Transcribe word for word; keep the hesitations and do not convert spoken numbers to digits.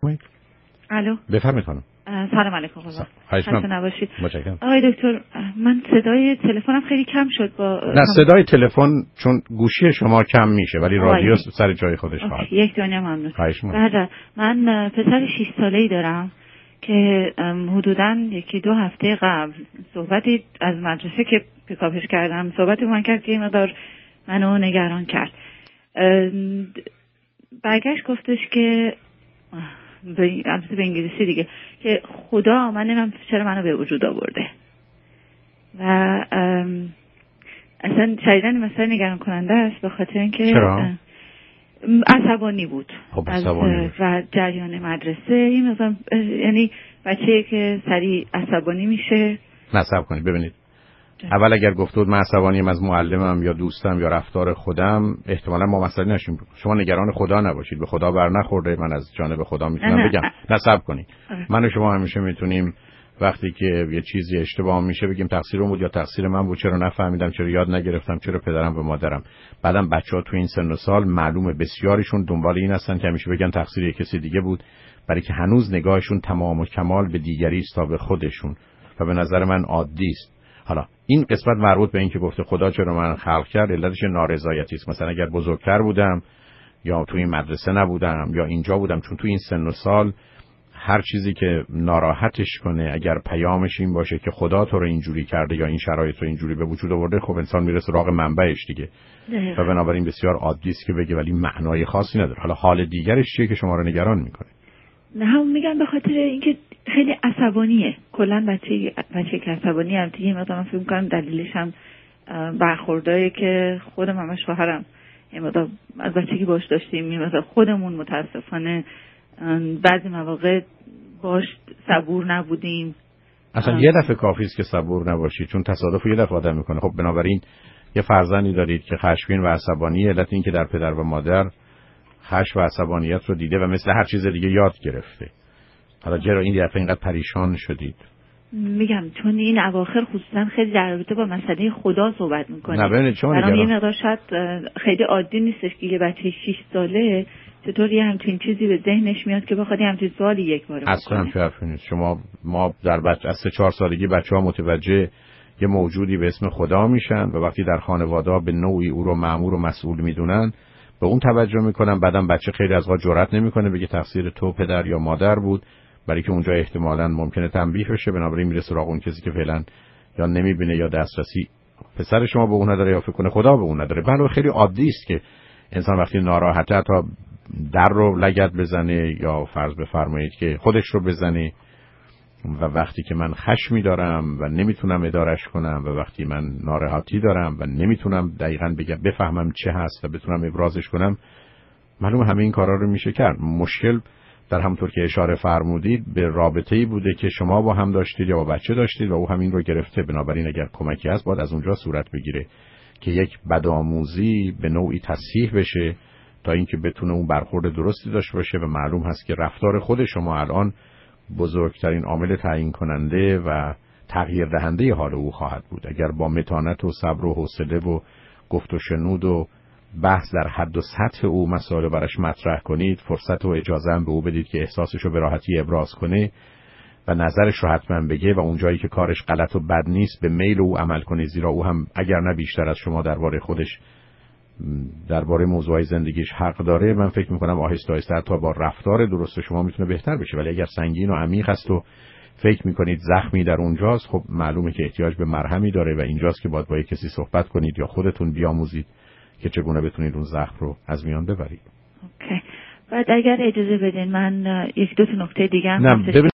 بفرمایید. الو. بفرمایید خانم. سلام علیکم خدا. خسته نباشید. متشکرم. آقای دکتر، من صدای تلفنم خیلی کم شد با نه صدای تلفن چون گوشی شما کم میشه ولی رادیو سر جای خودش خواهد. یک دنیا ممنون. خواهش می‌کنم. بعد من پسر شش ساله‌ای دارم که حدوداً یکی دو هفته قبل صحبتی از مدرسه که پیکاپش کردم صحبتی من کرد که مقدار منو نگران کرد. برگشت گفتش که به البته به انگلیسی دیگه که خدا من نمیدونم چرا منو به وجود آورده و اصلا شدیداً مثلا نگران کننده است به خاطر اینکه عصبانی بود خب از عصبانی و جریان مدرسه این مثلا یعنی بچه‌ای که سریع عصبانی میشه. نصب کنید ببینید جا. اول اگر گفته بود من عصبانیم از معلمم یا دوستم یا رفتار خودم احتمالاً ما مسئله نشیم. شما نگران خدا نباشید، به خدا بر نخورده. من از جانب خدا میتونم بگم نصب کنید. من و شما همیشه میتونیم وقتی که یه چیزی اشتباه میشه بگیم تقصیر اون بود یا تقصیر من بود، چرا نفهمیدم، چرا یاد نگرفتم، چرا پدرم و مادرم. بعدم بچه‌ها تو این سن و سال معلومه بسیاریشون دنبال این هستن که همیشه بگن تقصیر کسی دیگه بود، برای که هنوز نگاهشون تمام و کمال به دیگری است تا به خودشون و به نظر من عادی است. حالا این قسمت مربوط به این که گفته خدا چرا من خلق کرد، علتش نارضایتی است. مثلا اگر بزرگتر بودم یا تو این مدرسه نبودم یا اینجا بودم، چون تو این سن و سال هر چیزی که ناراحتش کنه اگر پیامش این باشه که خدا تو رو اینجوری کرده یا این شرایط رو اینجوری به وجود آورده، خب انسان میره سراغ منبعش دیگه و بنابراین بسیار عادی است که بگه ولی معنای خاصی نداره. حالا حال دیگرش چیه که شما رو نگران میکنه؟ نه هم میگم به خاطر اینکه خیلی عصبانیه. کلا بچه بچه که عصبانی هم دیگه مثلا فکر می‌کنم دلیلش هم برخوردایی که خودم همش شوهرم مثلا از بچگی باش داشتیم، مثلا خودمون متاسفانه بعضی مواقع باش صبور نبودیم. اصلا یه دفعه کافی است که صبور نباشید، چون تصادف یه دفعه آدم میکنه. خب بنابراین یه فرزندی دارید که خشمگین و عصبانی، علت این که در پدر و مادر خشم و عصبانیت رو دیده و مثل هر چیز دیگه یاد گرفته. حالا چرا این دفعه اینقدر پریشان شدید؟ میگم چون این اواخر خصوصا خیلی در رابطه با مسئله خدا صحبت میکنه. نه ببینید چون برام یه مقدار شاید خیلی عادی نیستش که یه بچه شش ساله چطوری همچین چیزی به ذهنش میاد که بخواد همچین سوالی یک بار بکنه. اصلا حرفی نیست. شما ما در بچه از سه چهار سالگی بچه‌ها متوجه یه موجودی به اسم خدا میشن و وقتی در خانواده به نوعی او رو مأمور و مسئول میدونن به اون توجه میکنن. بعدم بچه خیلی از وقت جرئت نمیکنه بگه تقصیر تو پدر یا مادر بود، برای که اونجا احتمالاً ممکنه تنبیه بشه. بنابراین میره سراغ اون کسی که فعلا یا نمیبینه یا دسترسی پسر شما به اون نداره یا فکر کنه خدا به اون نداره. بله خیلی عادی است که انسان وقتی ناراحته تا در رو لگد بزنه یا فرض بفرمایید که خودش رو بزنه. و وقتی که من خشمی دارم و نمیتونم ادارش کنم و وقتی من ناراحتی دارم و نمیتونم دقیقاً بگم بفهمم چه هست و بتونم ابرازش کنم، معلوم همه این کارا رو میشه کرد. مشکل در همونطور که اشاره فرمودید به رابطه‌ای بوده که شما با هم داشتید یا با بچه داشتید و او همین رو گرفته. بنابراین اگر کمکی هست باید از اونجا صورت بگیره که یک بدآموزی به نوعی تصحیح بشه تا اینکه بتونه اون برخورد درستی داشته باشه. و معلوم هست که رفتار خود شما الان بزرگترین عامل تعیین کننده و تغییر دهنده حال او خواهد بود. اگر با متانت و صبر و حوصله و گفت و شنود و بحث در حد و سطح او مسائل برش مطرح کنید، فرصت و اجازه هم به او بدید که احساسش رو به راحتی ابراز کنه و نظرش رو حتما بگه و اون جایی که کارش غلط و بد نیست به میل او عمل کنید، زیرا او هم اگر نه بیشتر از شما درباره خودش درباره موضوعی زندگیش حق داره. من فکر میکنم آهسته آهسته حتی با رفتار درست شما میتونه بهتر بشه. ولی اگر سنگین و عمیق است و فکر میکنید زخمی در اونجاست، خب معلومه که احتیاج به مرهمی داره و اینجاست که باید با کسی صحبت کنید یا خودتون بیاموزید که چگونه بتونید اون زخم رو از میان ببرید. اوکی. بعد اگر اجازه بدین من یک دو تا نکته دیگه هم